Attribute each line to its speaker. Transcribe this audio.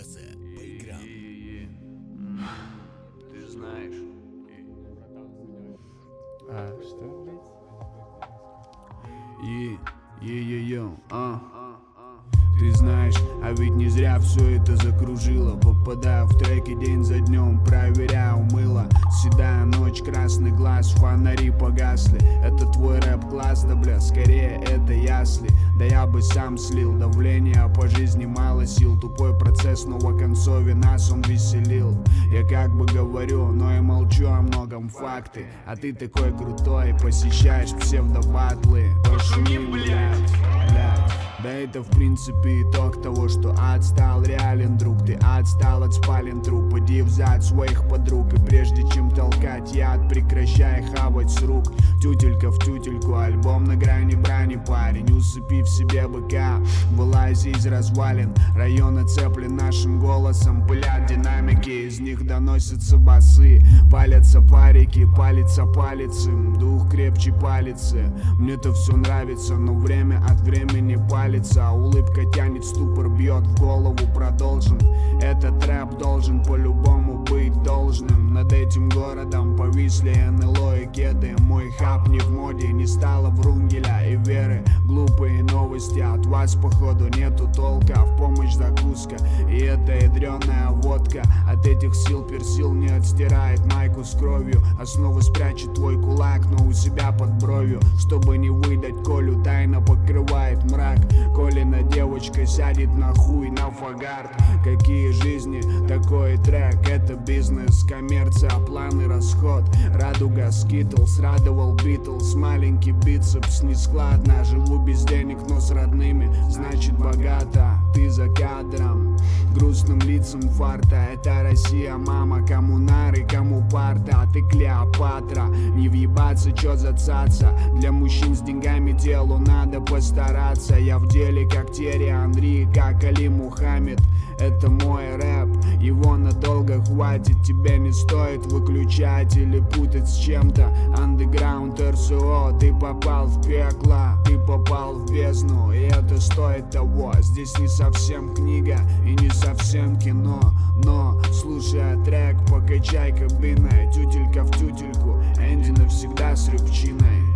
Speaker 1: база по играм.
Speaker 2: Ты же знаешь.
Speaker 3: Что, блядь?
Speaker 4: Ты знаешь, а ведь не зря все это закружило. Попадаю в треки день за днем, проверяю мыло. Седая ночь, красный глаз, фонари погасли. Это твой рэп-класс, да бля, скорее это ясли. Да я бы сам слил давление, по жизни мало сил. Тупой процесс, но в концове нас он веселил. Я как бы говорю, но и молчу о многом факты. А ты такой крутой, посещаешь псевдобатлы. Пошуми, блядь. Да это в принципе итог того, что ад стал реален, друг. Ты отстал от спален труп, иди в зад своих подруг. И прежде чем толкать яд, прекращай хавать с рук. Тютелька в тютельку, альбом на грани брани, парень. Усыпи в себе быка, вылази из развалин. Район оцеплен нашим голосом, пылят динамики, из них доносятся басы. Палятся парики, палится палец им, дух крепче палицы. Мне-то все нравится, но время от времени палится. Улыбка тянет, ступор бьет в голову, продолжим. Этот рэп должен по-любому быть должным. Над этим городом повисли НЛО и кеды. Мой хаб не в моде, не стало врунгеля и веры. Глупые новости, от вас походу нету толка. В помощь закуска, и это ядреная водка. От этих сил персил не отстирает майку с кровью. Основу спрячет твой кулак, но у себя под бровью. Чтобы не выдать Колю, тайна покрывает мрак. Колина девочка сядет на хуй, на фагард. Какие жизни, такой трек, это бизнес, коммерция, планы, расход. Радуга, скитлс, радовал Битлз. Маленький бицепс, нескладно. Живу без денег, но с родными, значит богато. Ты за кадром, грустным лицам фарта. Это Россия, мама, кому нары, кому парта. А ты Клеопатра, не въебаться, чё за цаца. Для мужчин с деньгами делу надо постараться. Я в деле как Терри Анри, как Али Мухаммед. Это мой рэп, его надолго хватит. Тебе не стоит выключать или путать с чем-то. Андеграунд РСО, ты попал в пекло, ты попал в бездну, и это стоит того. Здесь не совсем книга и не совсем кино, но слушая трек, покачай кабиной. Тютелька в тютельку, Энди навсегда с рыбчиной.